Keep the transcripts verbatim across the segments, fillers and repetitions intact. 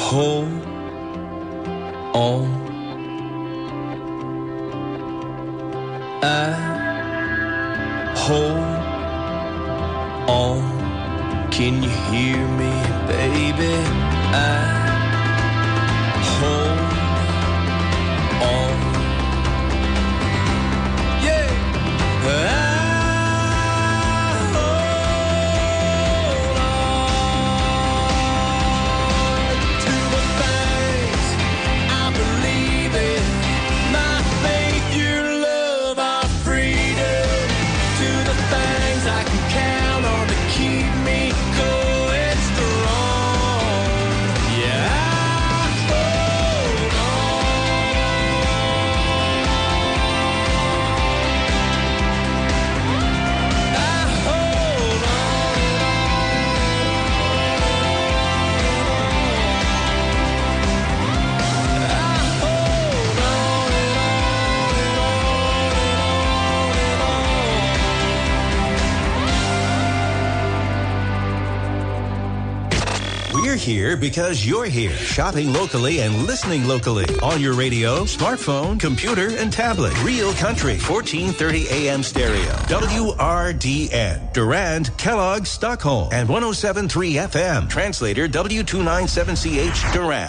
hold on. I hold on. Can you hear me, baby? I hold on. Yeah. I hold on to the things I believe in. My faith, your love, our freedom. To the things I can count on to keep me going strong. Yeah, I hold on. I hold We're here because you're here. Shopping locally and listening locally. On your radio, smartphone, computer, and tablet. Real Country, fourteen thirty A M stereo. W R D N. Durand, Kellogg, Stockholm. And one oh seven point three F M. Translator W two ninety-seven C H, Durand.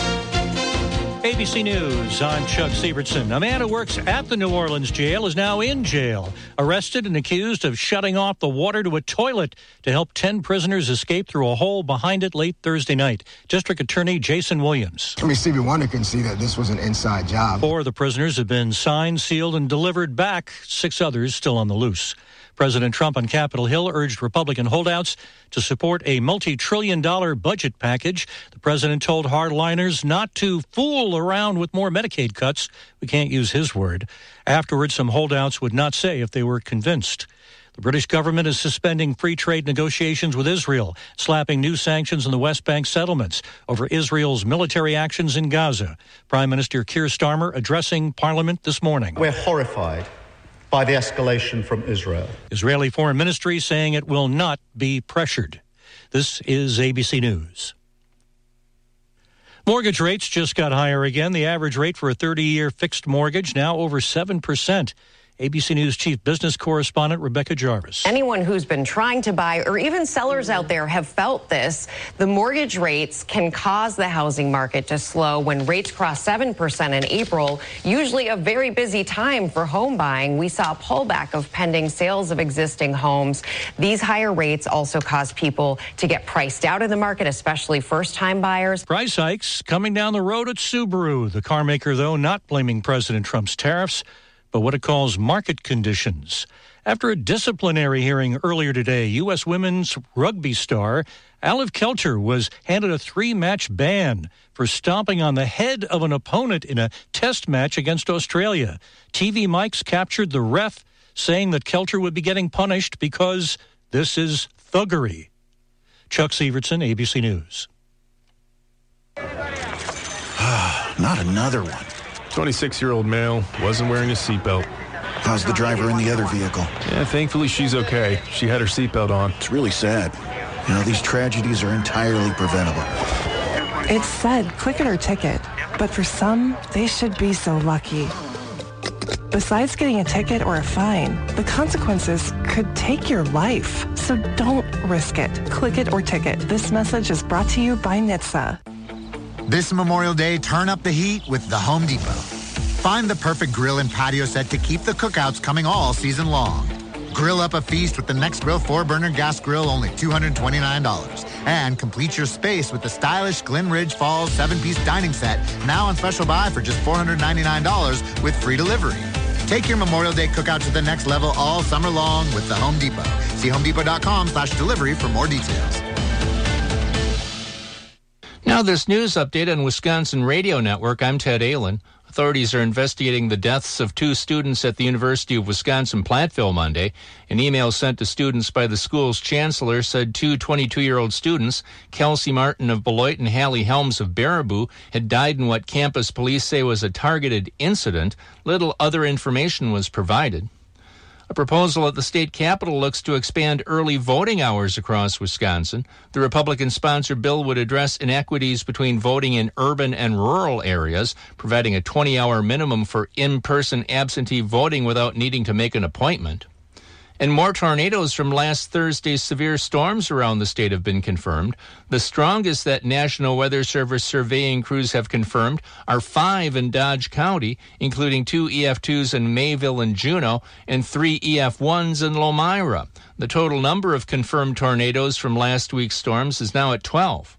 A B C News, I'm Chuck Sievertson. A man who works at the New Orleans jail is now in jail, arrested and accused of shutting off the water to a toilet to help ten prisoners escape through a hole behind it late Thursday night. District Attorney Jason Williams. I mean, Stevie Wonder can see that this was an inside job. Four of the prisoners have been signed, sealed, and delivered back. Six others still on the loose. President Trump on Capitol Hill urged Republican holdouts to support a multi-trillion dollar budget package. The president told hardliners not to fool around with more Medicaid cuts. We can't use his word. Afterwards, some holdouts would not say if they were convinced. The British government is suspending free trade negotiations with Israel, slapping new sanctions on the West Bank settlements over Israel's military actions in Gaza. Prime Minister Keir Starmer addressing Parliament this morning. We're horrified by the escalation from Israel. Israeli Foreign Ministry saying it will not be pressured. This is A B C News. Mortgage rates just got higher again. The average rate for a thirty-year fixed mortgage now over seven percent. A B C News Chief Business Correspondent Rebecca Jarvis. Anyone who's been trying to buy, or even sellers out there, have felt this. The mortgage rates can cause the housing market to slow. When rates crossed seven percent in April, usually a very busy time for home buying, we saw a pullback of pending sales of existing homes. These higher rates also cause people to get priced out of the market, especially first-time buyers. Price hikes coming down the road at Subaru. The car maker, though, not blaming President Trump's tariffs, but what it calls market conditions. After a disciplinary hearing earlier today, U S women's rugby star Aliv Kelter was handed a three-match ban for stomping on the head of an opponent in a test match against Australia. T V mics captured the ref saying that Kelter would be getting punished because this is thuggery. Chuck Sievertson, A B C News. Not another one. twenty-six-year-old male, wasn't wearing a seatbelt. How's the driver in the other vehicle? Yeah, thankfully she's okay. She had her seatbelt on. It's really sad. You know, these tragedies are entirely preventable. It's said, click it or ticket. But for some, they should be so lucky. Besides getting a ticket or a fine, the consequences could take your life. So don't risk it. Click it or ticket. This message is brought to you by N H T S A. This Memorial Day, turn up the heat with the Home Depot. Find the perfect grill and patio set to keep the cookouts coming all season long. Grill up a feast with the Next Grill four-burner gas grill, only two hundred twenty-nine dollars. And complete your space with the stylish Glen Ridge Falls seven-piece dining set, now on special buy for just four hundred ninety-nine dollars with free delivery. Take your Memorial Day cookout to the next level all summer long with the Home Depot. See homedepot.com slash delivery for more details. Now this news update on Wisconsin Radio Network. I'm Ted Allen. Authorities are investigating the deaths of two students at the University of Wisconsin-Platteville Monday. An email sent to students by the school's chancellor said two twenty-two-year-old students, Kelsey Martin of Beloit and Hallie Helms of Baraboo, had died in what campus police say was a targeted incident. Little other information was provided. A proposal at the state capitol looks to expand early voting hours across Wisconsin. The Republican-sponsored bill would address inequities between voting in urban and rural areas, providing a twenty-hour minimum for in-person absentee voting without needing to make an appointment. And more tornadoes from last Thursday's severe storms around the state have been confirmed. The strongest that National Weather Service surveying crews have confirmed are five in Dodge County, including two E F twos in Mayville and Juneau and three E F ones in Lomira. The total number of confirmed tornadoes from last week's storms is now at twelve.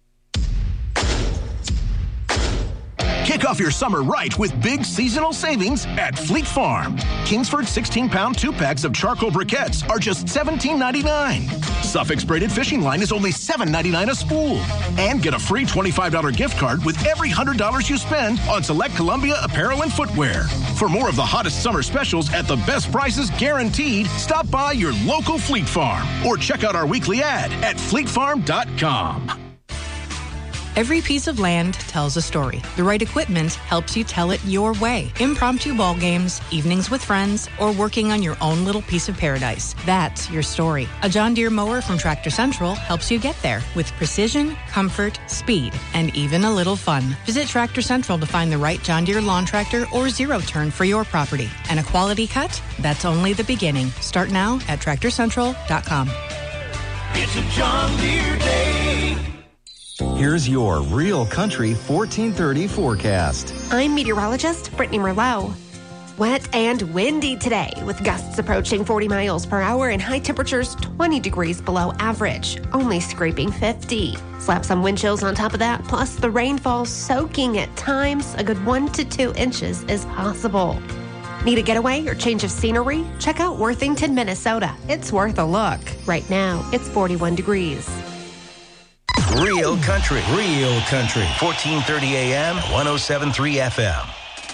Kick off your summer right with big seasonal savings at Fleet Farm. Kingsford sixteen-pound two-packs of charcoal briquettes are just seventeen ninety-nine. Suffolk's braided fishing line is only seven ninety-nine a spool. And get a free twenty-five dollars gift card with every one hundred dollars you spend on select Columbia apparel and footwear. For more of the hottest summer specials at the best prices guaranteed, stop by your local Fleet Farm or check out our weekly ad at fleet farm dot com. Every piece of land tells a story. The right equipment helps you tell it your way. Impromptu ball games, evenings with friends, or working on your own little piece of paradise. That's your story. A John Deere mower from Tractor Central helps you get there with precision, comfort, speed, and even a little fun. Visit Tractor Central to find the right John Deere lawn tractor or zero turn for your property. And a quality cut? That's only the beginning. Start now at tractor central dot com. It's a John Deere day. Here's your Real Country fourteen thirty forecast. I'm meteorologist Brittany Merlot. Wet and windy today with gusts approaching forty miles per hour and high temperatures twenty degrees below average, only scraping fifty. Slap some wind chills on top of that, plus the rainfall soaking at times. A good one to two inches is possible. Need a getaway or change of scenery? Check out Worthington, Minnesota. It's worth a look. Right now, it's forty-one degrees. Real Country, Real Country, fourteen thirty A M, one oh seven point three F M.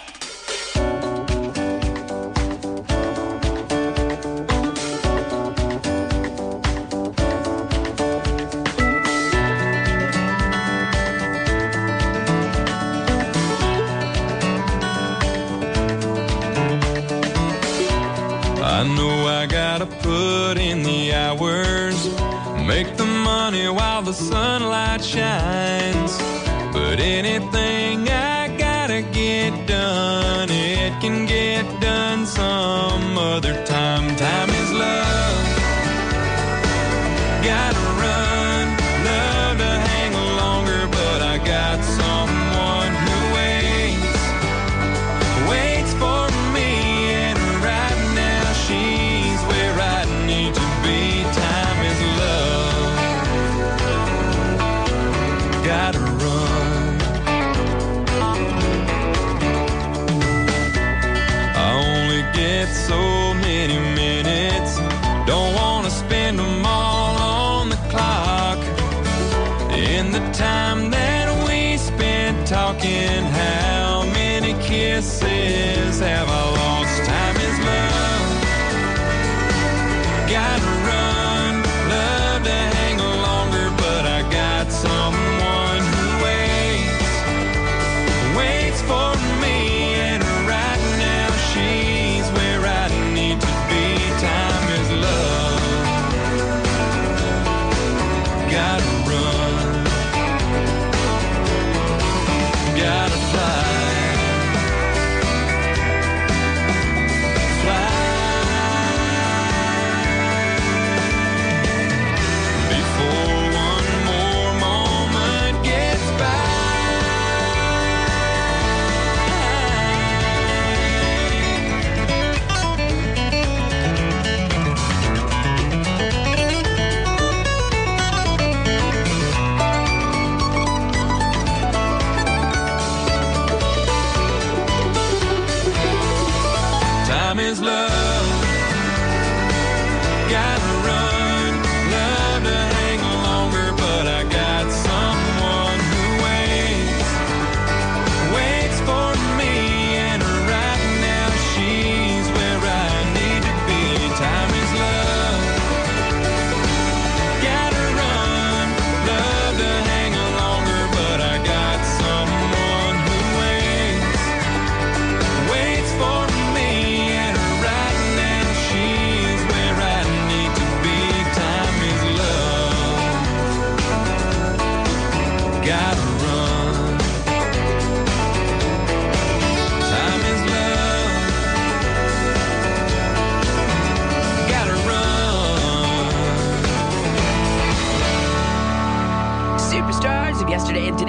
I know I gotta put in the hours, make the money while the sunlight shines. But anything I gotta get done, it can get done some other time. Time is love. Gotta run, love to hang longer, but I got someone who waits, waits for me, and right now she's where I need to be. Time is love. Gotta run. I only get so many minutes. Don't want to spend them all on the clock. In the time that we spent talking, how many kisses have I lost? Time is love. Gotta run, love to hang longer, but I got someone who waits, waits for me, and right now she's where I need to be. Time is love. Gotta run, gotta fly.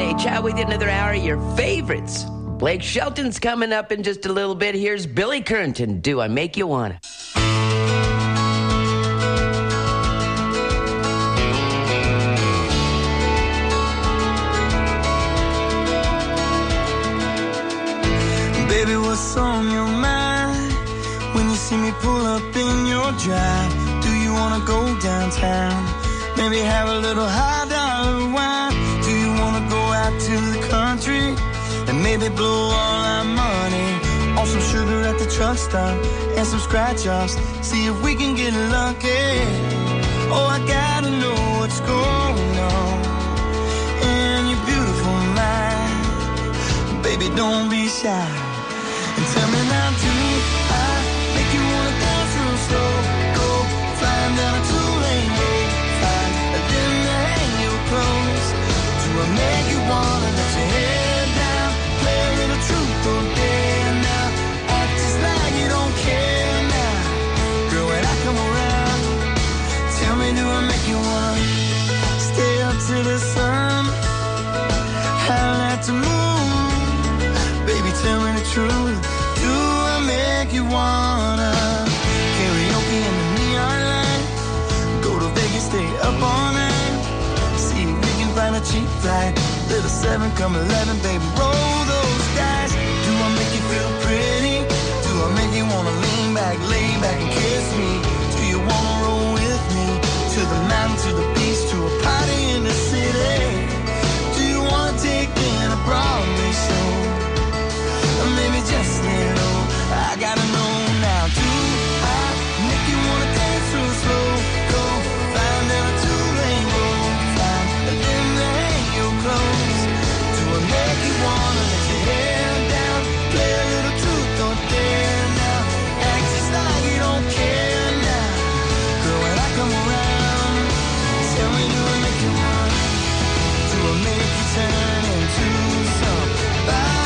Monday. Chat with you another hour of your favorites. Blake Shelton's coming up in just a little bit. Here's Billy Currington. Do I Make You Wanna? Baby, what's on your mind when you see me pull up in your drive? Do you wanna go downtown? Maybe have a little high dollar wine. Do you wanna go out to the country and maybe blow all our money on some sugar at the truck stop and some scratch offs? See if we can get lucky. Oh, I gotta know what's going on in your beautiful mind. Baby, don't be shy. And tell me now, do I make you wanna dance real slow? Go flying down a two-lane road, find a dim to hang your clothes. Do I make you wanna let your head down, play a little truth or dare now, act just like you don't care now? Girl, when I come around, tell me, do I make you wanna stay up till the sun, howl at the moon? Baby, tell me the truth. Do I make you wanna karaoke in the neon light? Go to Vegas, stay up all night. See if we can find a cheap flight. Little seven, come eleven, baby, roll those dice. Do I make you feel pretty? Do I make you wanna lean back, lay back and kiss me? Do you wanna roll with me to the mountain, to the beach, to a party in the city? Do you wanna take in a Broadway show? Or maybe just little, I gotta know now. Do I make you wanna dance real slow? Go flying down a two-lane road, find a limb to hang your clothes. Do I make you wanna let your hair down, play a little truth or dare now, act just like you don't care now? Girl, when I come around, tell me, do I make you wanna? Do I make you turn into somebody?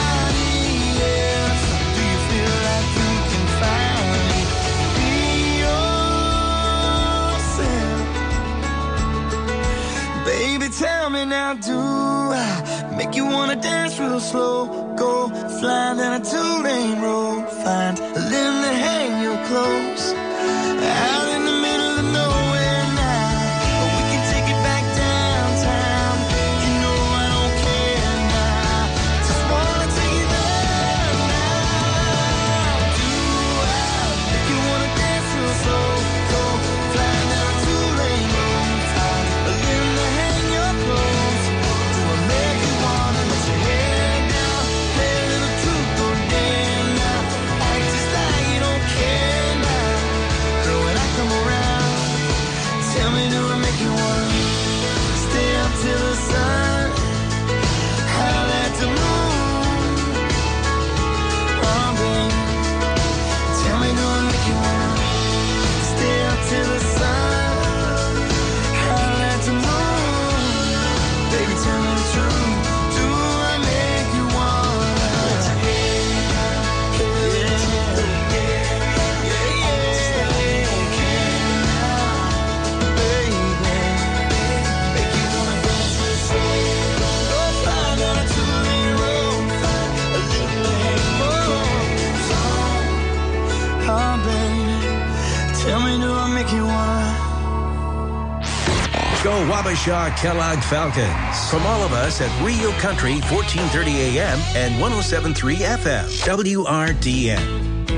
Baby, tell me now, do I make you wanna dance real slow? Go flying down a two-lane road, find a limb to hang your clothes. Out in the middle of nowhere now, we can take it back downtown. You know I don't care now, just wanna take you there now. Do I make you wanna dance real slow? Go flying down a two-lane road, find a limb to hang your clothes. Do I make you wanna let your hair down, play a little truth or dare now, act just like you don't care now? Girl, when I come around, tell me, do I make you wanna stay up till the sun, howl at the moon? Oh, baby, tell me, do I make you wanna stay up till the sun, howl at the moon? Baby, tell me the truth. Do I make you wanna let your hair down, yeah, yeah, yeah, yeah, okay now, baby, make you wanna dance real slow? Go flying down a two-lane road, find a little hang clothes on. Oh, baby, tell me, do I make you wanna? Go Wabasha Kellogg Falcons. From all of us at Rio Country, fourteen thirty A M and one oh seven point three F M, W R D N.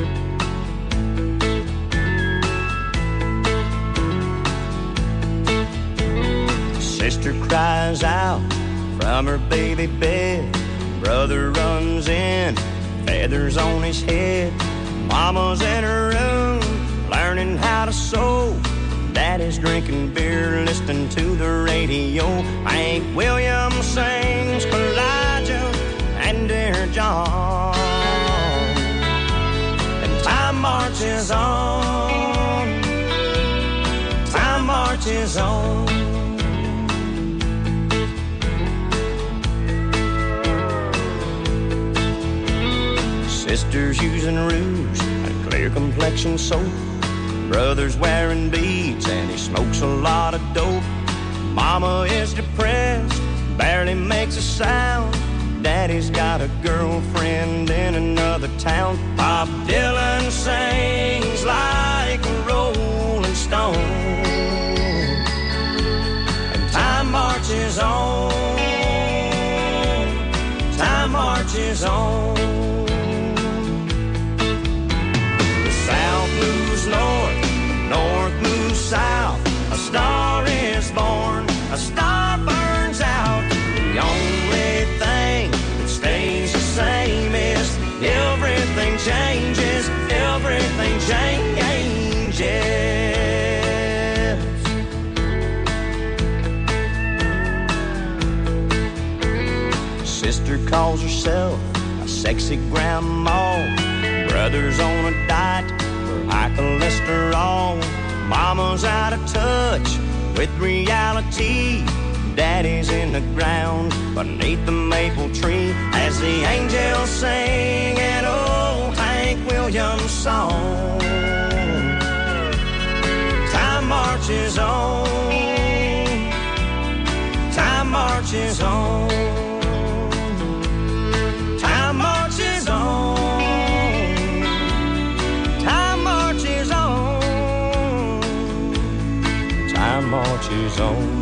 Sister cries out from her baby bed. Brother runs in, feathers on his head. Mama's in her room, learning how to sew. Daddy's drinking beer, listening to the radio. Hank Williams sings Elijah and Dear John. And time marches on, time marches on. Sisters using rouge and clear complexion soap. Brother's wearing beads and he smokes a lot of dope. Mama is depressed, barely makes a sound. Daddy's got a girlfriend in another town. Bob Dylan sings like a rolling stone, and time marches on, time marches on. The South moves north, north moves south. A star is born, a star burns out. The only thing that stays the same is everything changes, everything changes. Sister calls herself a sexy grandma. Brother's on a diet for high cholesterol. Mama's out of touch with reality. Daddy's in the ground beneath the maple tree as the angels sing an old Hank Williams song. Time marches on, time marches on, time marches on, time marches on, time marches on.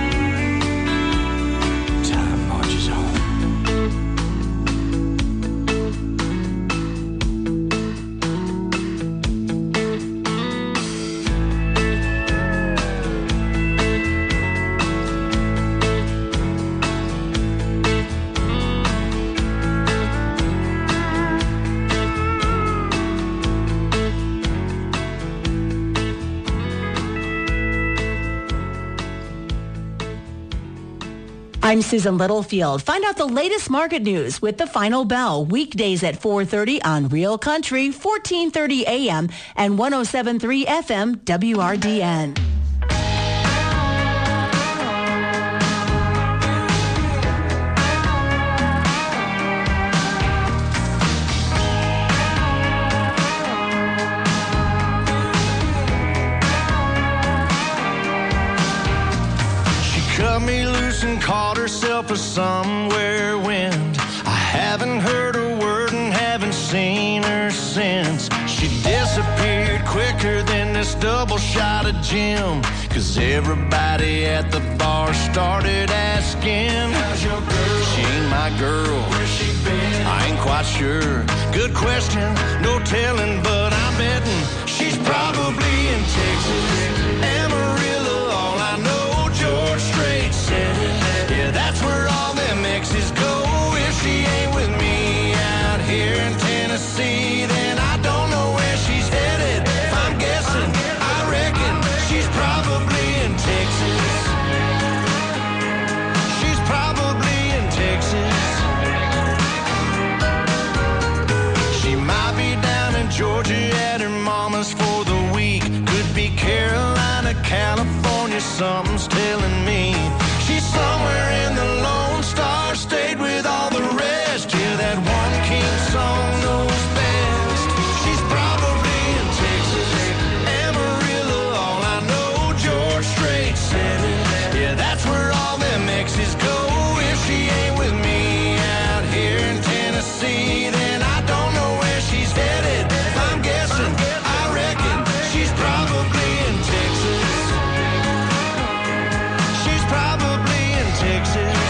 I'm Susan Littlefield. Find out the latest market news with The Final Bell, weekdays at four thirty on Real Country, fourteen thirty A M and one oh seven point three F M W R D N. Cut me loose and caught herself a somewhere wind. I haven't heard a word and haven't seen her since. She disappeared quicker than this double shot of gin. Cause everybody at the bar started asking, how's your girl? She ain't my girl. Where's she been? I ain't quite sure. Good question, no telling, but I'm betting she's probably in Texas. Amarillo, all I know. George Strait said it. Yeah, that's where all them exes go. If she ain't with me out here in Tennessee, then I don't know where she's headed. If I'm guessing, I reckon she's probably in Texas. She's probably in Texas. She might be down in Georgia at her mama's for the week. Could be Carolina, California, something's telling me. She's somewhere in the Lone Star State with all the rest. Yeah, that one king song knows best. She's probably in Texas. Amarillo, all I know, George Strait said it. Yeah, that's where all them exes go. If she ain't with me out here in Tennessee, then I don't know where she's headed. If I'm guessing, I reckon she's probably in Texas. She's probably in Texas.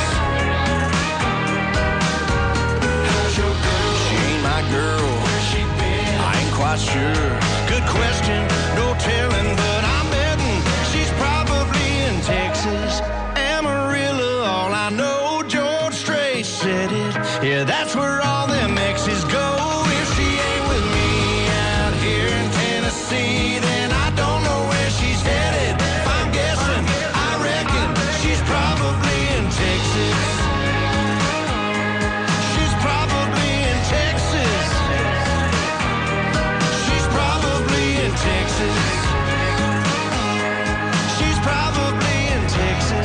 How's your girl? She ain't my girl. Where's she been? I ain't quite sure. Good question, no telling, but I'm betting she's probably in Texas. Amarillo, all I know, George Strait said it. Yeah, that's where all them exes go. If she ain't with me out here in Tennessee, then I don't know where she's headed. If I'm guessing, I reckon she's probably in Texas. She's probably in Texas. She's probably in Texas. She's probably in Texas.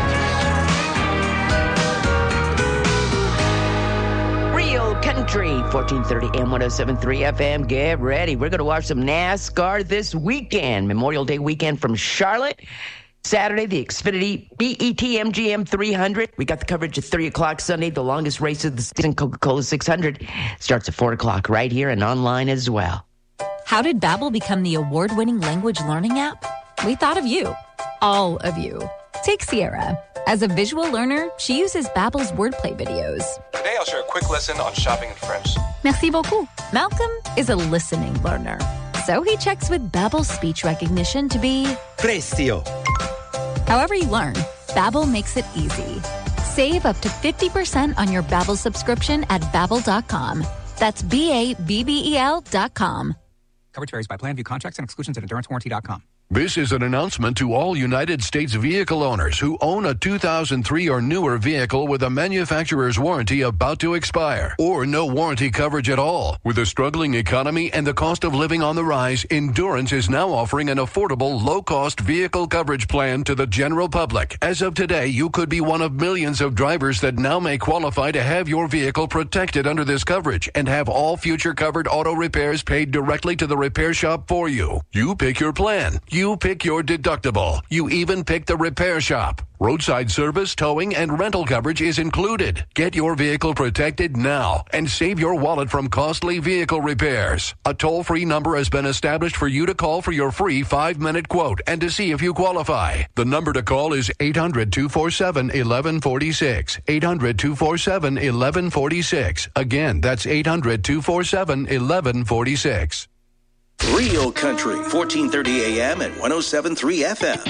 Real Country, fourteen thirty A M, one oh seven point three F M. Get ready. We're going to watch some NASCAR this weekend. Memorial Day weekend from Charlotte. Saturday, the Xfinity B E T M G M three hundred. We got the coverage at three o'clock Sunday. The longest race of the season, Coca-Cola six hundred, starts at four o'clock right here and online as well. How did Babbel become the award-winning language learning app? We thought of you. All of you. Take Sierra. As a visual learner, she uses Babbel's wordplay videos. Today I'll share a quick lesson on shopping in French. Merci beaucoup. Malcolm is a listening learner. So he checks with Babbel's speech recognition to be Precio. However you learn, Babbel makes it easy. Save up to fifty percent on your Babbel subscription at Babbel dot com. That's B A B B E L dot com. Coverage varies by plan. View contracts and exclusions at endurance warranty dot com. This is an announcement to all United States vehicle owners who own a two thousand three or newer vehicle with a manufacturer's warranty about to expire, or no warranty coverage at all. With a struggling economy and the cost of living on the rise, Endurance is now offering an affordable, low-cost vehicle coverage plan to the general public. As of today, you could be one of millions of drivers that now may qualify to have your vehicle protected under this coverage and have all future covered auto repairs paid directly to the repair shop for you. You pick your plan. You You pick your deductible. You even pick the repair shop. Roadside service, towing, and rental coverage is included. Get your vehicle protected now and save your wallet from costly vehicle repairs. A toll-free number has been established for you to call for your free five-minute quote and to see if you qualify. The number to call is eight hundred, two four seven, one one four six. eight hundred, two four seven, one one four six. Again, that's eight hundred, two four seven, one one four six. Real Country, fourteen thirty A M and one oh seven point three F M.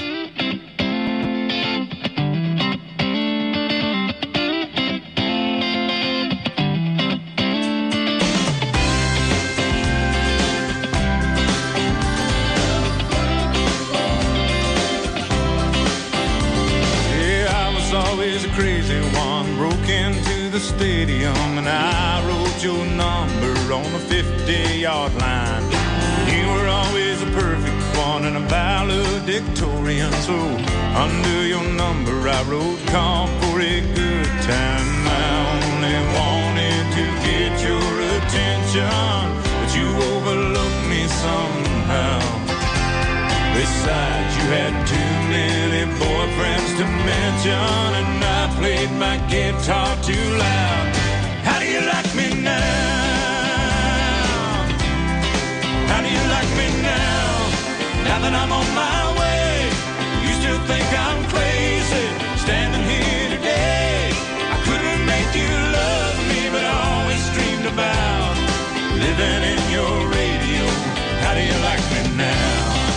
Yeah, I was always a crazy one, broke into the stadium, and I wrote your number on the fifty-yard line. You were always a perfect one and a valedictorian, so under your number I wrote call for a good time. I only wanted to get your attention, but you overlooked me somehow. Besides, you had too many boyfriends to mention, and I played my guitar too loud. How do you like me now? How do you like me now? Now that I'm on my way, you still think I'm crazy, standing here today. I couldn't make you love me, but I always dreamed about living in your radio. How do you like me now?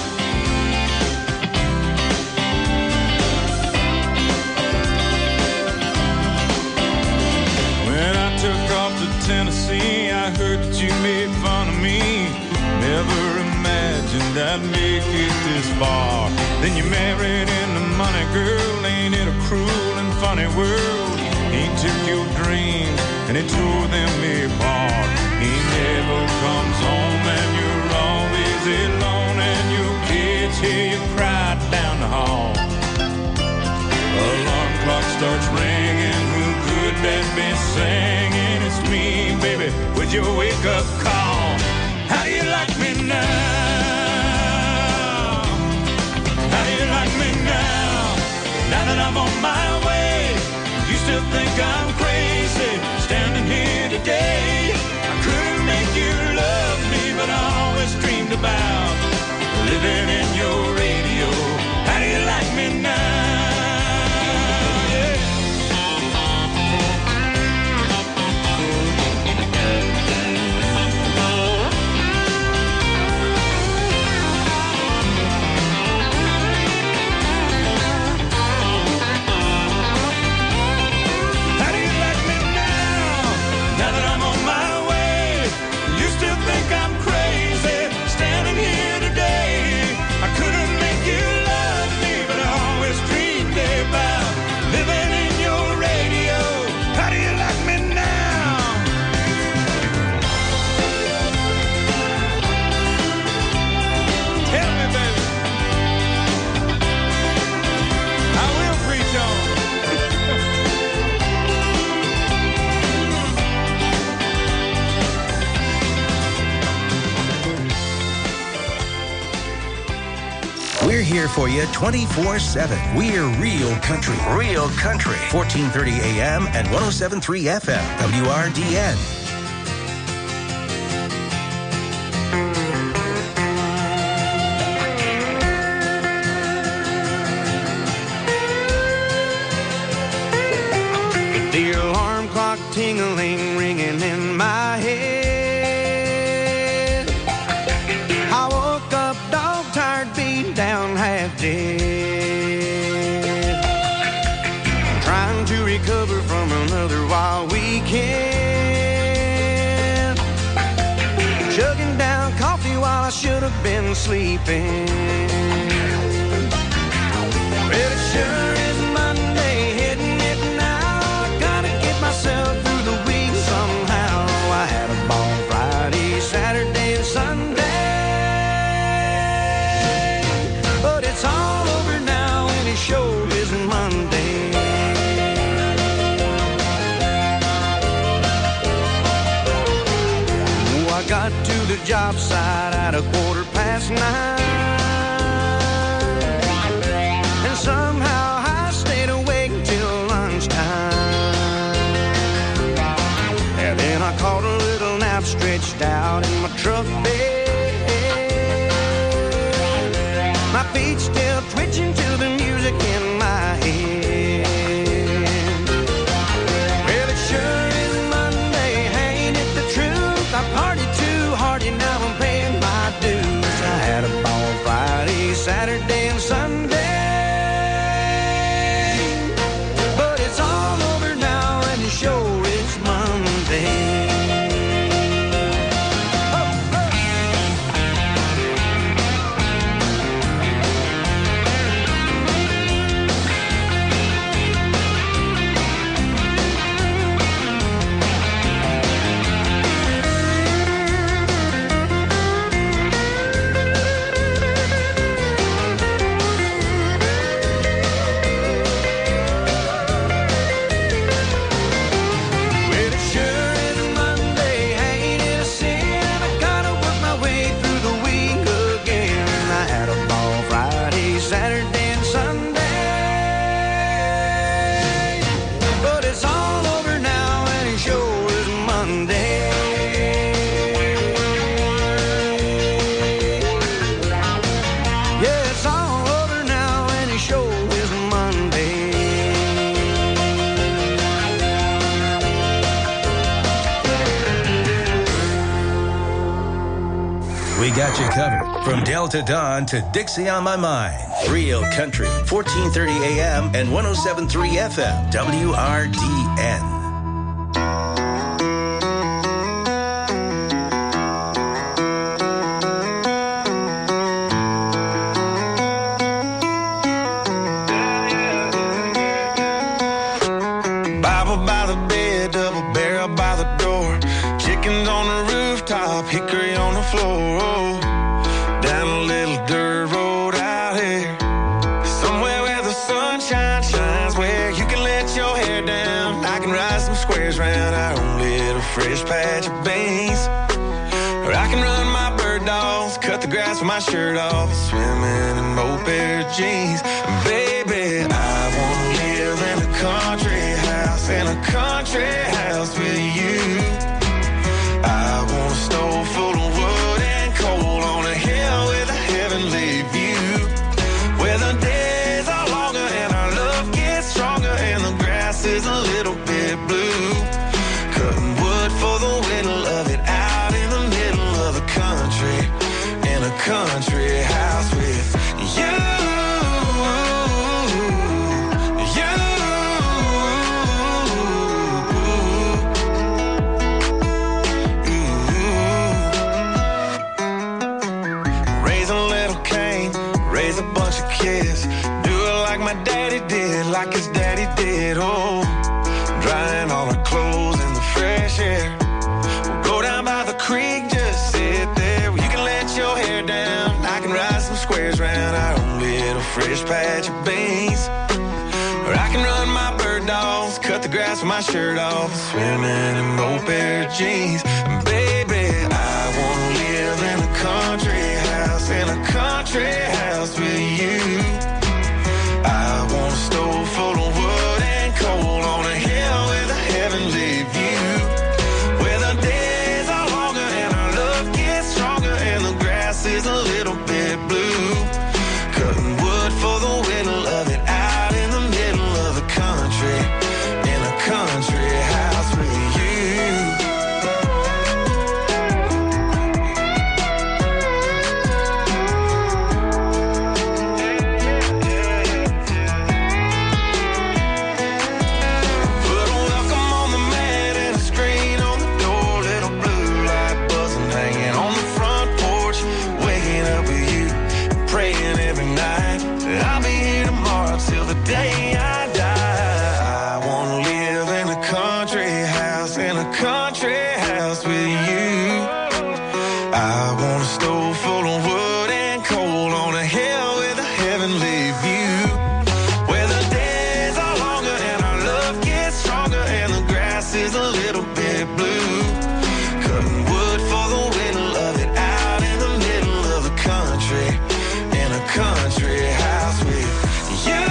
When I took off to Tennessee, I heard that you made fun of me. Never imagined I'd make it this far. Then you married into money, girl. Ain't it a cruel and funny world? He took your dreams and he tore them apart. He never comes home and you're always alone, and your kids hear you cry down the hall. Alarm clock starts ringing. Who could that be singing? It's me, baby, with your wake-up call. How do you like me now? How do you like me now? Now that I'm on my way, you still think I'm crazy, standing here today. I couldn't make you love me, but I always dreamed about living in your radio. How do you like me now? Think I'm crazy, standing here today. here for you twenty-four seven. We're Real Country. Real Country. fourteen thirty A M and one oh seven point three F M. W R D N. The alarm clock tingling, ringing in my head. I woke up dog tired, beat down, half dead. Trying to recover from another wild weekend. Chugging down coffee while I should have been sleeping. Well, it sure is Monday, hitting it now. Gotta get myself through the week somehow. I had a ball Friday, Saturday, and Sunday. But it's all over now, and it sure isn't Monday. Oh, I got to the job site at a quarter past nine. And somehow I stayed awake till lunchtime. And then I caught a little nap stretched out in my truck bed. My feet still twitching to the music in my head. Well, it sure is Monday, ain't it the truth? I partied too hard and now I'm paying my dues. I had a ball Friday, Saturday, and Sunday. But it's all over now and it sure is Monday. Well, it sure is Monday, ain't it a sin? I gotta work my way through the week again. I had a ball Friday, Saturday, and Sunday. But it's all over now and it sure is Monday. Yeah, it's all over now and it sure is Monday. We got you covered. From Delta Dawn to Dixie on My Mind. Real Country. fourteen thirty A M and one oh seven point three F M. W R D N. Bible by the bed, double barrel by the door. Chickens on the rooftop, hickory on the floor. Down a little dirt road out here. Somewhere where the sunshine shines, where you can let your hair down. I can ride some squares round our own little fresh patch of beans. Or I can run my bird dogs, cut the grass with my shirt off, swimming in both pair of jeans. Baby, I wanna live in a country house, in a country house with you. I want a stove full of wood and coal on a hill with a heavenly view, where the days are longer and our love gets stronger and the grass is a little bit blue. Cutting wood for the whittle of it out in the middle of the country, in a country house with you. Raise a little Cain, raise a bunch of kids. Do it like my daddy did, like his daddy did. Oh, drying all our clothes in the fresh air. We'll go down by the creek, just sit there. You can let your hair down, I can ride some squares round our own little fresh patch of beans. Or I can run my bird dogs, cut the grass with my shirt off, swimming in both pair of jeans. And baby, I wanna live in a country house, in a country house with you. country house with you. I want a stove full of wood and coal on a hill with a heavenly view. Where the days are longer and our love gets stronger and the grass is a little bit blue. Cutting wood for the winter, love it out in the middle of the country. In a country house with you.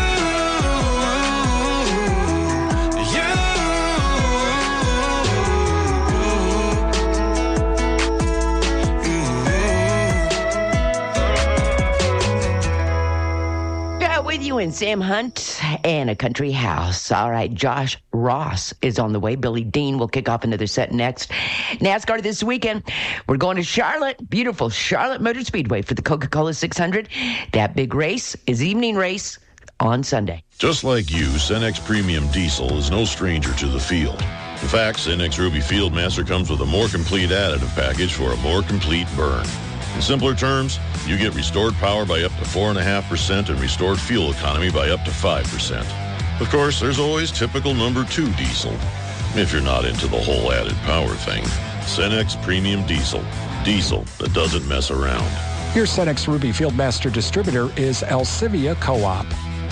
With you and Sam Hunt and a country house. All right, Josh Ross is on the way. Billy Dean will kick off another set next. NASCAR this weekend. We're going to Charlotte, beautiful Charlotte Motor Speedway for the Coca-Cola six hundred. That big race is evening race on Sunday. Just like you, Cenex Premium Diesel is no stranger to the field. In fact, Cenex Ruby Fieldmaster comes with a more complete additive package for a more complete burn. In simpler terms, you get restored power by up to four point five percent and restored fuel economy by up to five percent. Of course, there's always typical number two diesel, if you're not into the whole added power thing. Cenex Premium Diesel. Diesel that doesn't mess around. Your Cenex Ruby Fieldmaster distributor is Alcivia Co-op.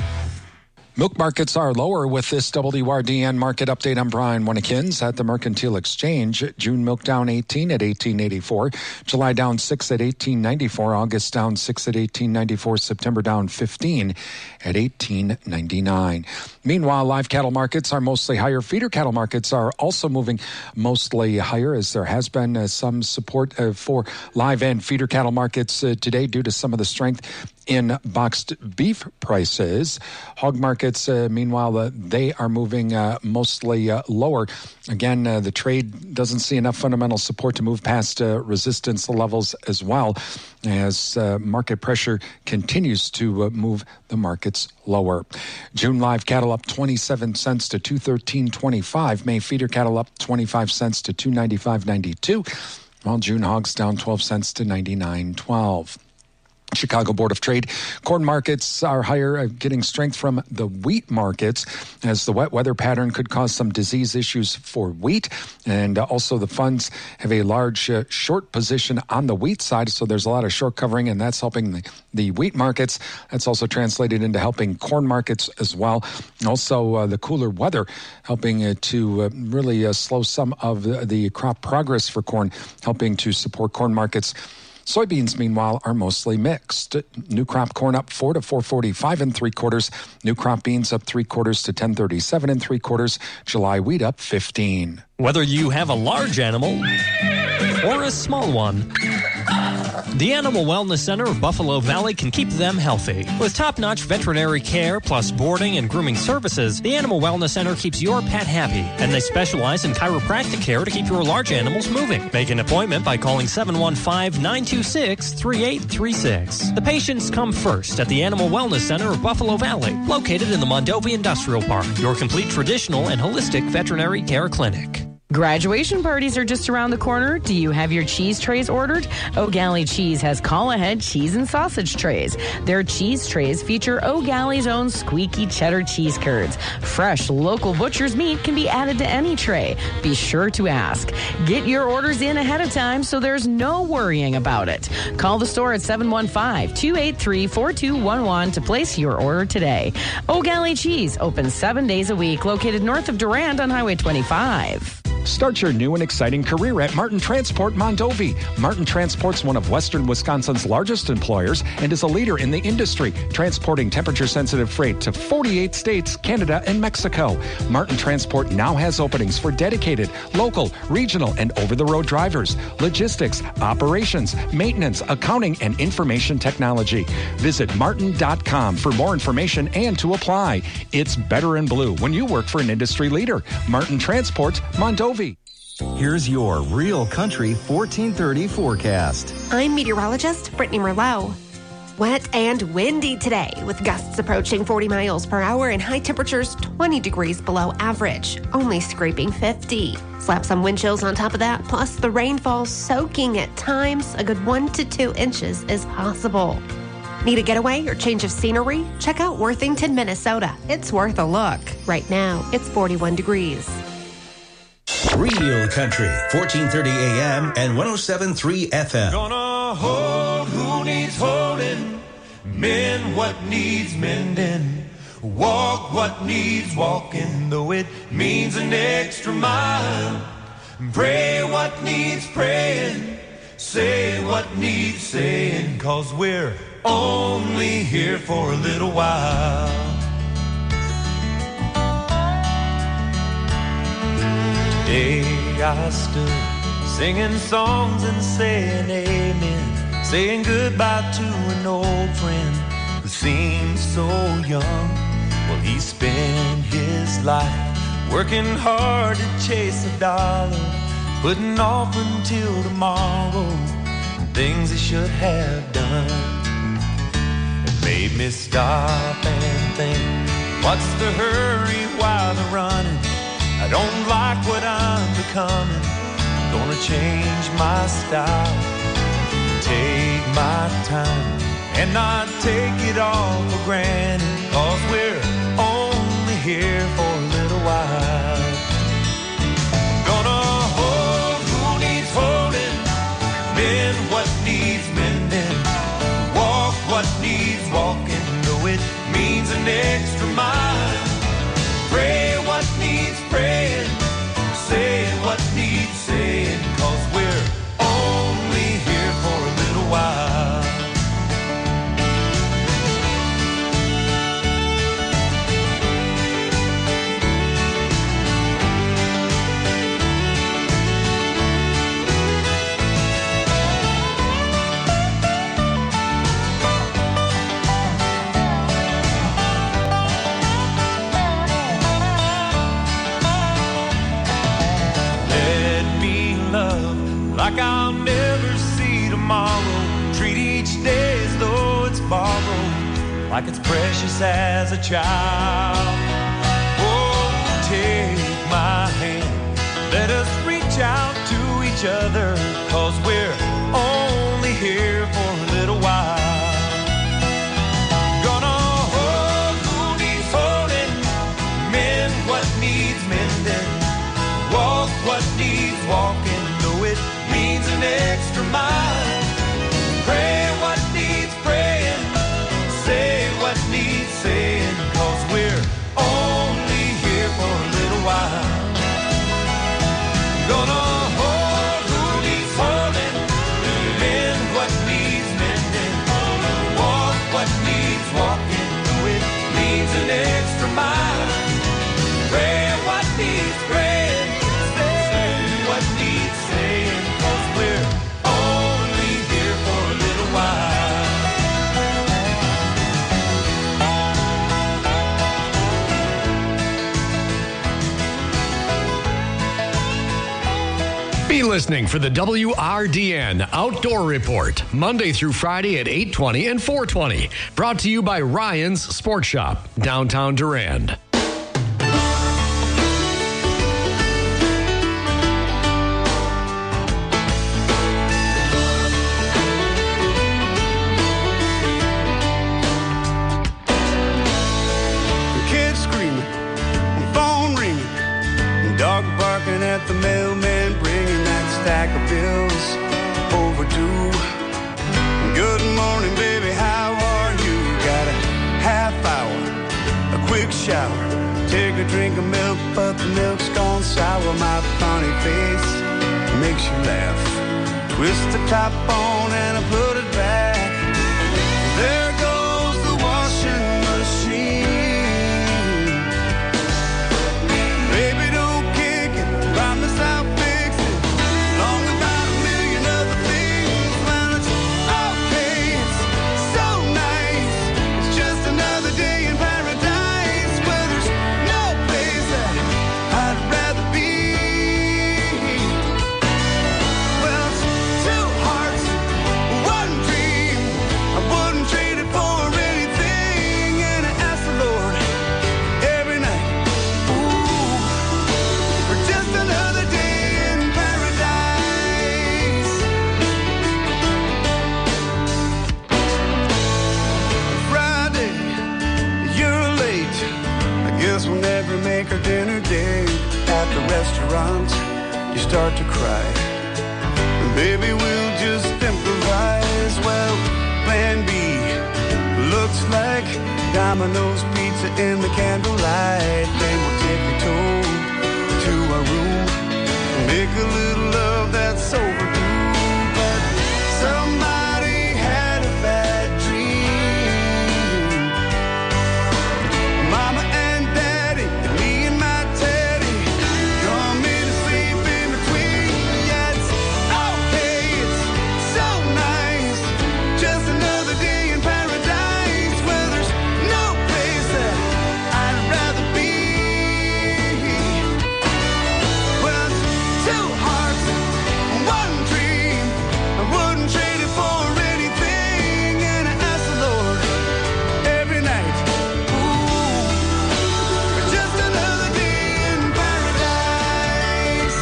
Milk markets are lower with this W R D N market update. I'm Brian Winnikins at the Mercantile Exchange. June milk down eighteen at eighteen eighty-four. July down six at eighteen ninety-four. August down six at eighteen ninety-four. September down fifteen at eighteen ninety-nine. Meanwhile, live cattle markets are mostly higher. Feeder cattle markets are also moving mostly higher, as there has been uh, some support uh, for live and feeder cattle markets uh, today due to some of the strength in boxed beef prices. Hog markets, uh, meanwhile, uh, they are moving uh, mostly uh, lower. Again, uh, the trade doesn't see enough fundamental support to move past uh, resistance levels as well, as uh, market pressure continues to uh, move the markets lower. June live cattle up twenty-seven cents to two thirteen twenty-five. May feeder cattle up twenty-five cents to two ninety-five ninety-two. While June hogs down twelve cents to ninety-nine twelve. Chicago Board of Trade. Corn markets are higher, uh, getting strength from the wheat markets, as the wet weather pattern could cause some disease issues for wheat. And uh, also the funds have a large uh, short position on the wheat side, so there's a lot of short covering, and that's helping the, the wheat markets. That's also translated into helping corn markets as well. Also, uh, the cooler weather helping uh, to uh, really uh, slow some of the, the crop progress for corn, helping to support corn markets. Soybeans, meanwhile, are mostly mixed. New crop corn up four to four forty-five and three quarters. New crop beans up three quarters to ten thirty-seven and three quarters. July wheat up fifteen. Whether you have a large animal or a small one, the Animal Wellness Center of Buffalo Valley can keep them healthy. With top-notch veterinary care plus boarding and grooming services, the Animal Wellness Center keeps your pet happy, and they specialize in chiropractic care to keep your large animals moving. Make an appointment by calling seven one five, nine two six, three eight three six. The patients come first at the Animal Wellness Center of Buffalo Valley, located in the Mondovi Industrial Park, your complete traditional and holistic veterinary care clinic. Graduation parties are just around the corner. Do you have your cheese trays ordered? O'Galley Cheese has call-ahead cheese and sausage trays. Their cheese trays feature O'Galley's own squeaky cheddar cheese curds. Fresh local butcher's meat can be added to any tray. Be sure to ask. Get your orders in ahead of time so there's no worrying about it. Call the store at seven one five, two eight three, four two one one to place your order today. O'Galley Cheese, open seven days a week, located north of Durand on Highway twenty-five. Start your new and exciting career at Martin Transport Mondovi. Martin Transport's one of Western Wisconsin's largest employers and is a leader in the industry, transporting temperature-sensitive freight to forty-eight states, Canada, and Mexico. Martin Transport now has openings for dedicated, local, regional, and over-the-road drivers, logistics, operations, maintenance, accounting, and information technology. Visit martin dot com for more information and to apply. It's better in blue when you work for an industry leader. Martin Transport Mondovi. Here's your Real Country fourteen thirty forecast. I'm meteorologist Brittany Merlot. Wet and windy today, with gusts approaching forty miles per hour and high temperatures twenty degrees below average, only scraping fifty. Slap some wind chills on top of that, plus the rainfall soaking at times. A good one to two inches is possible. Need a getaway or change of scenery? Check out Worthington, Minnesota. It's worth a look. Right now, it's forty-one degrees. Real Country, fourteen thirty A M and one oh seven point three F M. Gonna hold who needs holding, mend what needs mending, walk what needs walking, though it means an extra mile. Pray what needs praying, say what needs saying, 'cause we're only here for a little while. Today I stood singing songs and saying amen, saying goodbye to an old friend who seemed so young. Well, he spent his life working hard to chase a dollar, putting off until tomorrow things he should have done. It made me stop and think, what's the hurry while they're running? I don't like what I'm becoming. I'm gonna change my style, take my time, and not take it all for granted, 'cause we're only here for a little while. Gonna hold who needs holding, mend what needs mending, walk what needs walking, though it means an extra mile. Pray what needs praying, say what needs saying, 'cause we're only here for a little while. Like I'll never see tomorrow, treat each day as though it's borrowed, like it's precious as a child. Oh, take my hand, let us reach out to each other, 'cause we're only here for a little while. Gonna hold who needs holding, mend what needs mending, walk what needs walking, though it means an extra mile. Pray what needs praying, say what needs saying, 'cause we're only here for a little while. Gonna hold who needs holding, mend what needs mending, walk what needs walking, though it means an extra mile. Pray what needs praying, say what needs saying, 'cause we're only here for a little while. Be listening for the W R D N Outdoor Report, Monday through Friday at eight twenty and four twenty. Brought to you by Ryan's Sports Shop, downtown Durand. Kids screaming, phone ringing, dog barking at the mailman, bringing that stack of bills overdue. Good morning, baby, how are you? Got a half hour, a quick shower, take a drink of milk, but the milk's gone sour. My funny face makes you laugh. Twist the top on and I put it back. There goes the washing machine. Baby, don't kick it, promise I'll fix it. Long about a million other things, man, it's okay, it's so nice. It's just another day in paradise, where there's no place that I'd rather be. Well, it's two hearts, one right. Baby, we'll just improvise. Well, plan B looks like Domino's pizza in the candlelight. Then we'll take you to, to our room, make a little love that's overdue. But somebody had a bad dream. Mama and Daddy, and me and my Teddy, coming to sleep in between. Yeah, it's okay, it's so nice. Just another day in paradise where there's no place that I'd rather be. Well, it's two hearts, one dream. I wouldn't trade it for anything. And I ask the Lord every night, ooh, for just another day in paradise.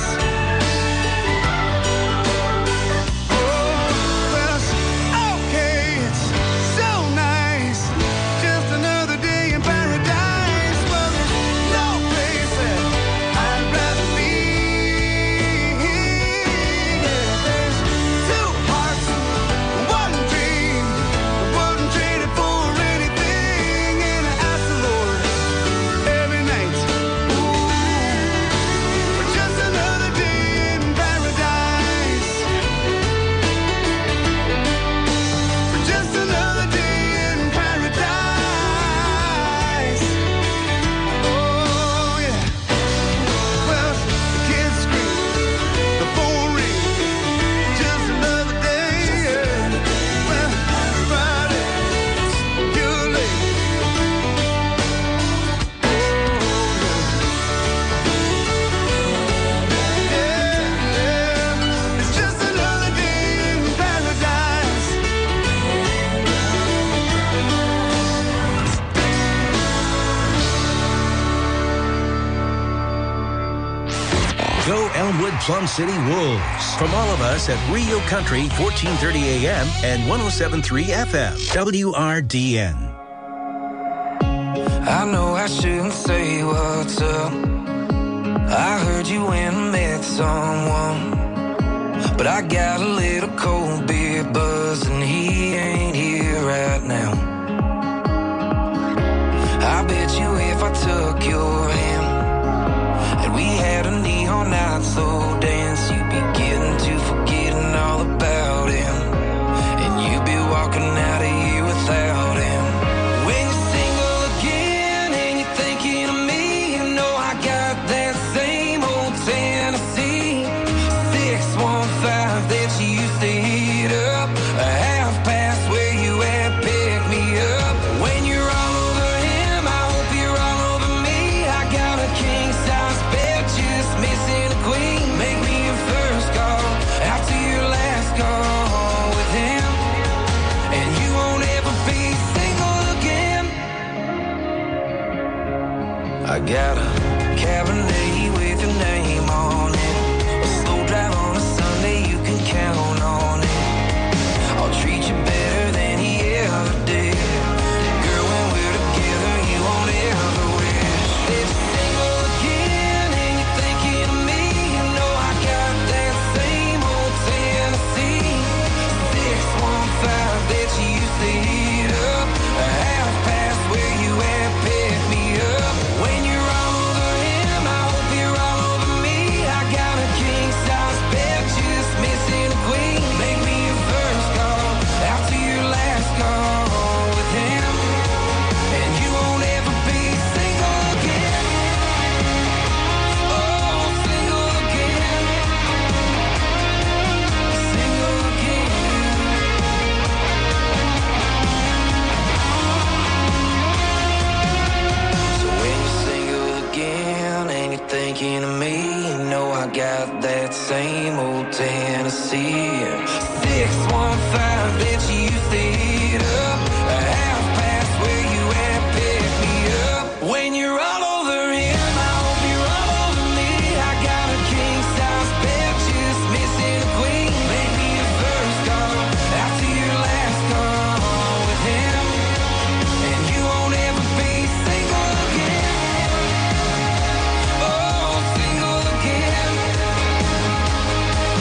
Oh, well, it's okay, it's so nice. Just another day in paradise. Well, there's no place that I'd rather be. Yeah, there's two hearts, one dream. I wouldn't trade it for anything. And I ask the Lord every night, ooh, for just another day in paradise. For just another day in paradise. Oh, yeah. Well, the kids scream, the phone rings. Just another day, yeah. Well, Friday, you're late. Yeah, yeah. It's just another day in paradise. Go Elmwood Plum City Wolves. From all of us at Rio Country, fourteen thirty A M and one oh seven point three F M, W R D N. I know I shouldn't say what's up. I heard you went and met someone, but I got a little cold beer buzz and he ain't here right now. I bet you if I took your hand and we had a neon night slow dance, you'd be getting to forgetting all about him, and you'd be walking out of here without him. When you're single again and you're thinking of me, you know I got that same old Tennessee six one five that you used to heat up, a half past where you at, pick me up. When you're all over him, I hope you're all over me. I got a king size bed, just missing a queen. Make me your first call after your last call with him, and you won't ever be single again. I got a Cabernet with your name on it, a slow drive on a Sunday, you can count on it. I'll treat you better than he ever did. Girl, when we're together, you won't ever wish that you're single again and you're thinking of me. You know I got that same old Tennessee six one five that you used to heat up, a half past where you at, pick me up. When you're all over him, I hope you're all over me. I got a king size bed, just missing a queen. Make me your first call after your last call with him, and you won't ever be single again. Oh, single again. Single again. So when you're single again and you're thinking of me, you know I got that same old Tennessee six one five that you used to heat up, a half past where you at, pick me up. When you're all over him, I hope you're all over me. I got a king size bed, just missing a queen. Make me your first call after your last call with him, and you won't ever be single again. Oh, single again.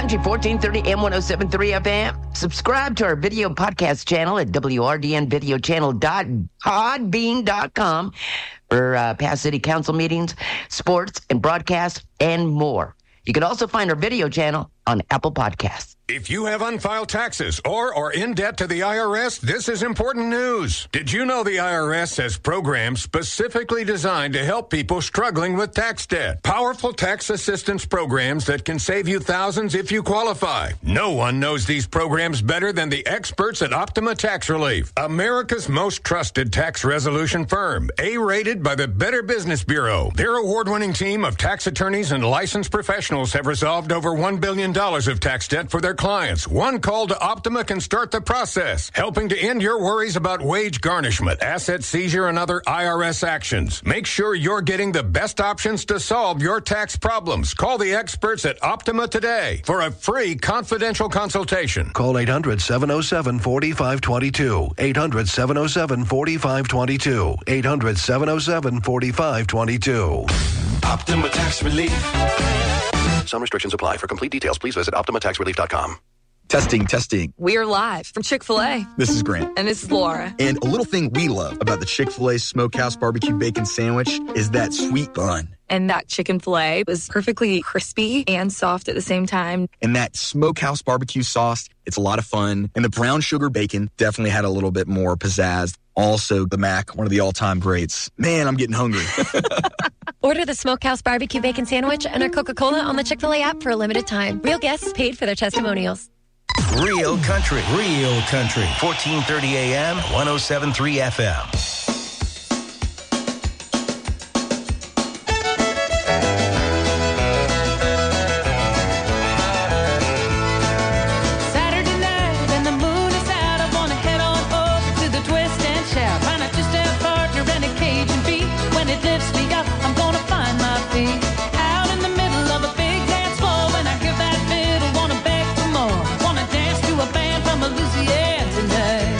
Country, fourteen thirty A M one oh seven point three F M. Subscribe to our video podcast channel at W R D N video channel dot podbean dot com for uh, past city council meetings, sports, and broadcasts, and more. You can also find our video channel on Apple Podcasts. If you have unfiled taxes or are in debt to the I R S, this is important news. Did you know the I R S has programs specifically designed to help people struggling with tax debt? Powerful tax assistance programs that can save you thousands if you qualify. No one knows these programs better than the experts at Optima Tax Relief, America's most trusted tax resolution firm, A-rated by the Better Business Bureau. Their award-winning team of tax attorneys and licensed professionals have resolved over one billion dollars of tax debt for their clients. One call to Optima can start the process, helping to end your worries about wage garnishment, asset seizure, and other I R S actions. Make sure you're getting the best options to solve your tax problems. Call the experts at Optima today for a free confidential consultation. Call eight hundred, seven oh seven, four five two two. eight hundred, seven oh seven, four five two two. eight hundred, seven oh seven, four five two two. Optima Tax Relief. Some restrictions apply. For complete details, please visit optima tax relief dot com. Testing, testing. We're live from Chick-fil-A. This is Grant. And this is Laura. And a little thing we love about the Chick-fil-A Smokehouse Barbecue Bacon Sandwich is that sweet bun. And that chicken filet was perfectly crispy and soft at the same time. And that Smokehouse Barbecue sauce, it's a lot of fun. And the brown sugar bacon definitely had a little bit more pizzazz. Also, the Mac, one of the all-time greats. Man, I'm getting hungry. Order the Smokehouse Barbecue Bacon Sandwich and our Coca-Cola on the Chick-fil-A app for a limited time. Real guests paid for their testimonials. Real country, real country. fourteen thirty A M, one oh seven point three F M. Saturday night and the moon is out. I wanna head on over to the twist and shout. Find a two-step partner and a Cajun beat. When it lifts me up, I'm gonna find my feet. Out in the middle of a big dance floor. When I hear that fiddle, wanna beg for more. Wanna dance to a band from Louisiana tonight.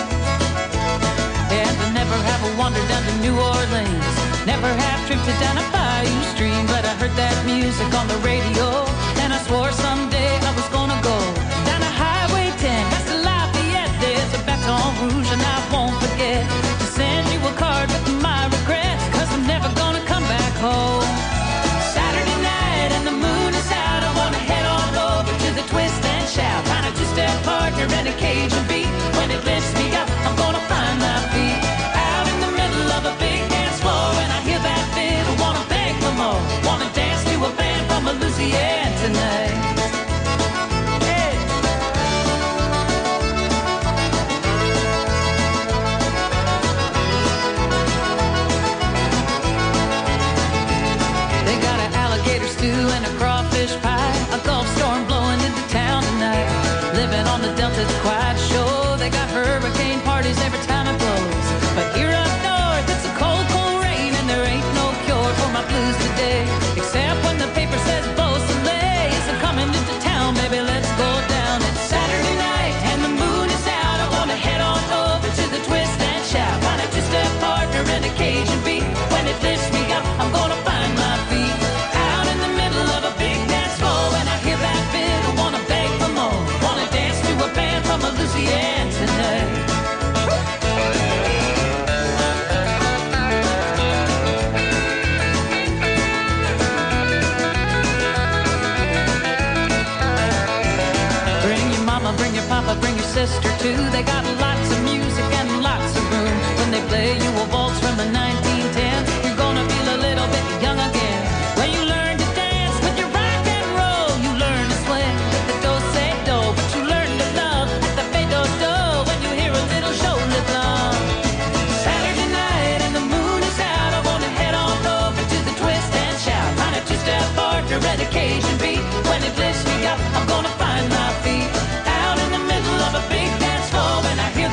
And I never have a wander down to New Orleans. Never have drifted down a bayou stream. But I heard that music on the radio. And I swore someday I was gonna go down to Highway ten. That's the Lafayette. There's a Baton Rouge and I won't forget to send you a card with my regrets. Cause I'm never gonna come back home. Saturday night and the moon is out. I wanna head on over to the twist and shout. Find a two-step partner and a Cajun beat. When it lifts me up, I'm gonna find my feet. Out in the middle of a big dance floor. When I hear that fiddle, wanna beg for more. Wanna dance to a band from Louisiana tonight. They got an alligator stew and a crawfish pie. A Gulf storm blowing into town tonight. Living on the Delta, the quiet shore. They got hurricane parties every time it blows. But here up north, it's a cold, cold rain. And there ain't no cure for my blues today. Except when the paper says Beausoleil is coming into town. Baby, let's go down. It's Saturday night and the moon is out. I wanna head on over to the twist and shout. Find a two-step partner and a Cajun beat. When it lifts me up, I'm gonna find my feet. Out in the middle of a big dance floor. When I hear that fiddle, wanna beg for more. Wanna dance to a band from Louisiana tonight. Bring your mama, bring your papa, bring your sister too. They got lots of music and lots of room. When they play you a waltz from the nineteen tens, you're gonna feel a little bit young again. When you learn to dance with your rock and roll, you learn to swing with the do-say-do, but you learn to love at the fade-do-do when you hear a little show live long. Saturday night and the moon is out. I wanna head on over to the twist and shout. Find a two-step partner and a Cajun beat. When it lifts me up, I'm gonna find my feet. Out in the middle of a big dance floor. When I hear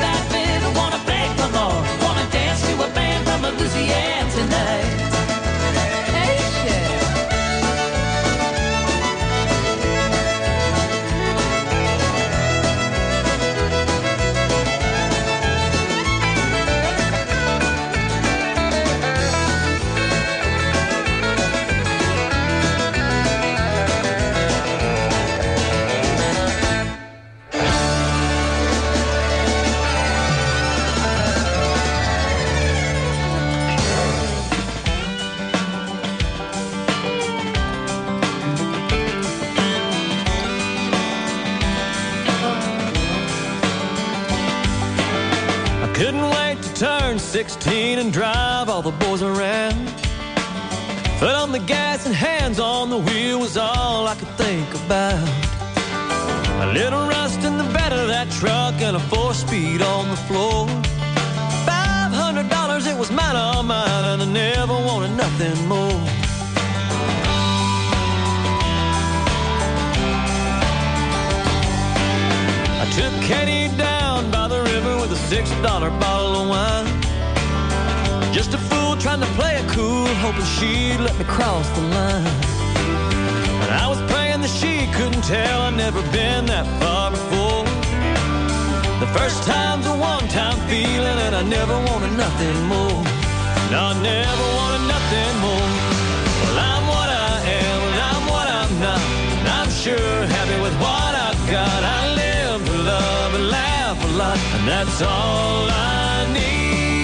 Couldn't wait to turn sixteen and drive all the boys around. Foot on the gas and hands on the wheel was all I could think about. A little rust in the bed of that truck and a four-speed on the floor. Five hundred dollars, it was mine, all mine, and I never wanted nothing more. I took Katie down by the river with a six dollar bottle of wine. Just a fool trying to play it cool, hoping she'd let me cross the line. And I was praying that she couldn't tell I'd never been that far before. The first time's a one-time feeling, and I never wanted nothing more. No, I never wanted nothing more. Well, I'm what I am, and I'm what I'm not, and I'm sure happy with what I've got. I live to love and laugh a lot, and that's all I need.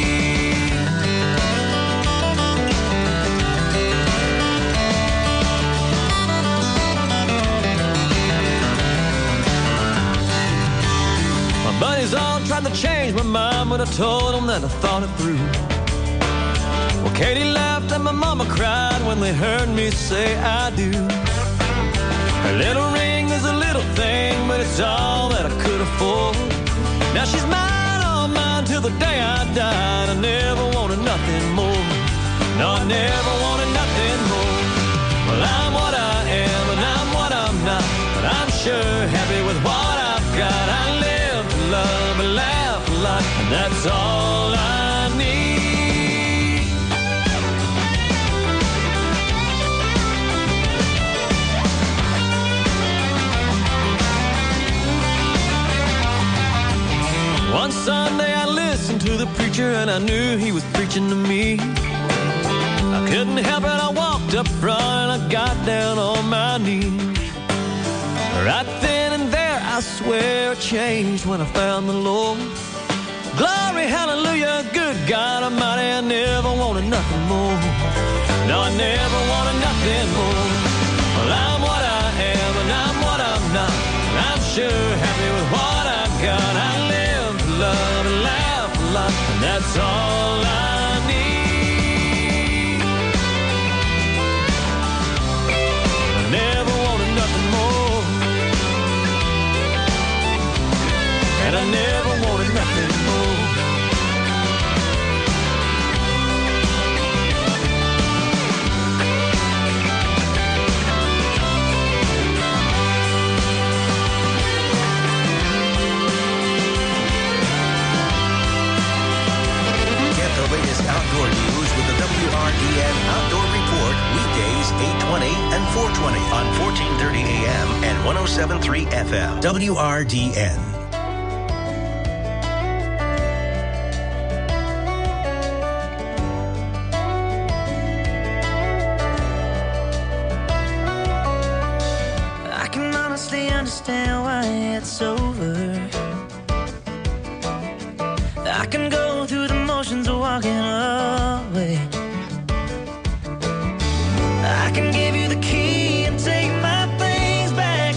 Buddies all tried to change my mind, but I told them that I thought it through. Well, Katie laughed and my mama cried when they heard me say I do. Her little ring is a little thing, but it's all that I could afford. Now she's mine, all mine, till the day I died. I never wanted nothing more. No, I never wanted nothing more. Well, I'm what I am, and I'm what I'm not, but I'm sure happy with what I've got. I live love and laugh a lot, and that's all I need. One Sunday I listened to the preacher, and I knew he was preaching to me. I couldn't help it, I walked up front and I got down on my knees. Right then and there, I swear it changed when I found the Lord. Glory, hallelujah, good God Almighty, I never wanted nothing more. No, I never wanted nothing more. Well, I'm what I am, and I'm what I'm not, and I'm sure happy with what I've got. I live to love and laugh a lot, and that's all I need. I never wanted nothing more. And I never wanted nothing more. Get the latest outdoor news with the W R D N Outdoor Report weekdays eight twenty and four twenty on fourteen thirty A M and one oh seven point three F M. W R D N. Understand why it's over. I can go through the motions of walking away. I can give you the key and take my things back.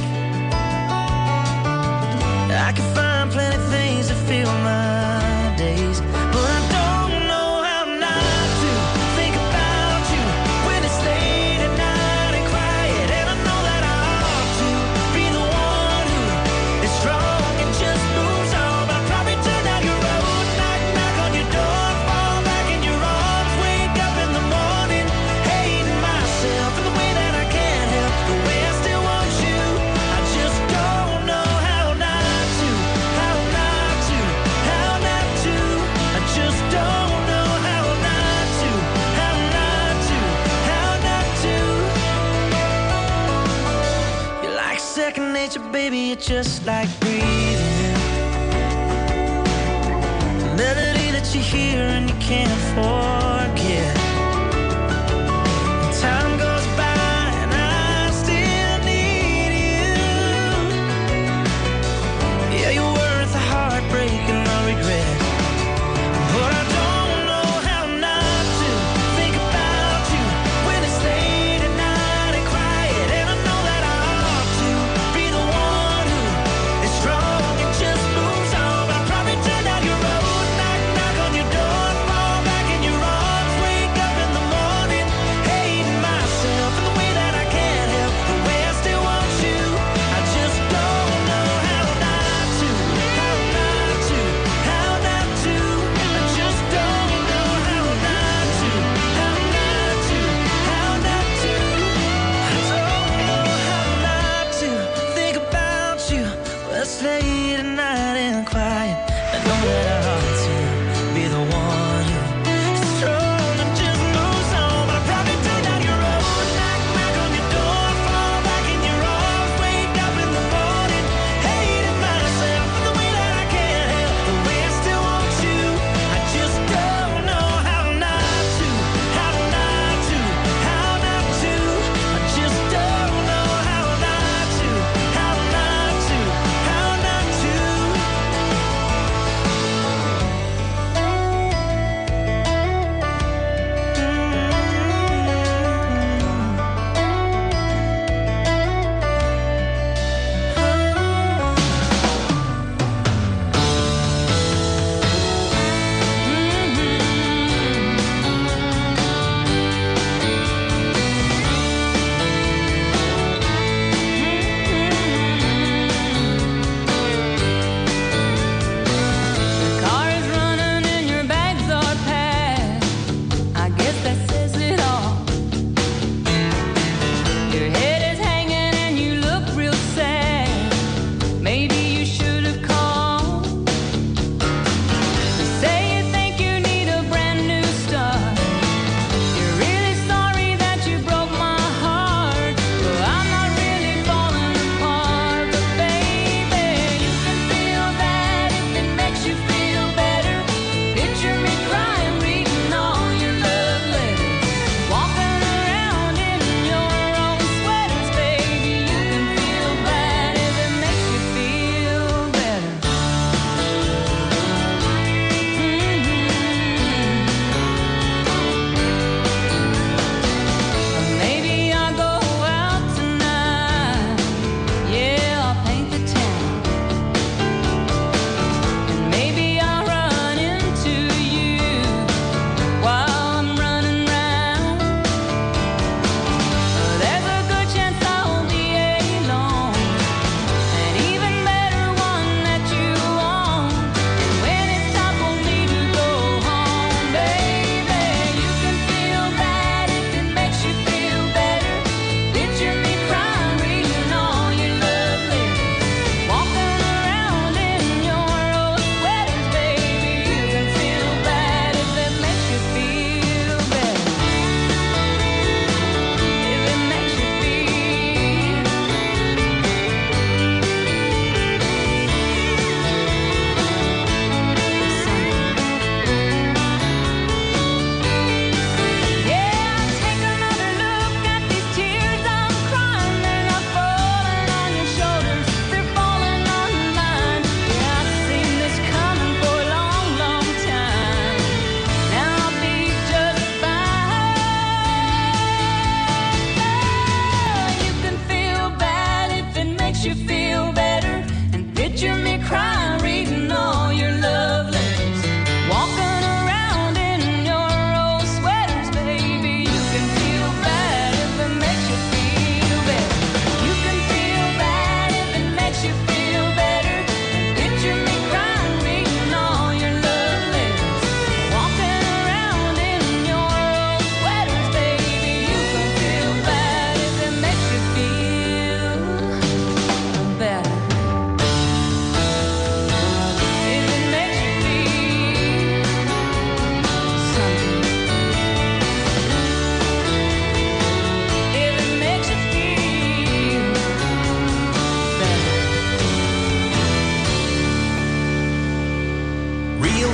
I can find plenty of things to fill my days, but I don't know how not to think about you when it's late at night and quiet, and I know that I ought to be the one who is strong and just moves on, but I probably turn down your road, knock, knock on your door, fall back in your arms, wake up in the morning, hating myself in the way that I can't help, the way I still want you. I just don't know how not to, how not to, how not to. I just don't know how not to, how not to, how not to. You're like second nature, baby, you're just like breathing. Melody that you hear and you can't forget. Time goes by and I still need you. Yeah, you're worth the heartbreak and the regret, but I don't know how not to think about you when it's late at night and quiet, and I know that I ought to be the one who is strong and just moves on, but I probably turn down your road, knock,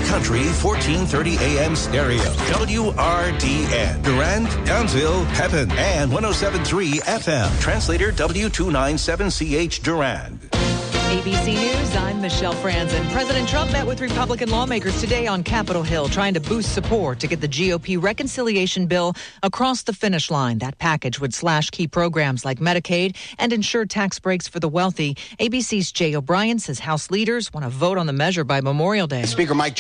Country, fourteen thirty A M stereo. W R D N. Durand, Townsville, Pepin, and one oh seven point three F M. Translator W two ninety-seven C H Durand. A B C News, I'm Michelle Franzen. President Trump met with Republican lawmakers today on Capitol Hill, trying to boost support to get the G O P reconciliation bill across the finish line. That package would slash key programs like Medicaid and ensure tax breaks for the wealthy. A B C's Jay O'Brien says House leaders want to vote on the measure by Memorial Day. Speaker Mike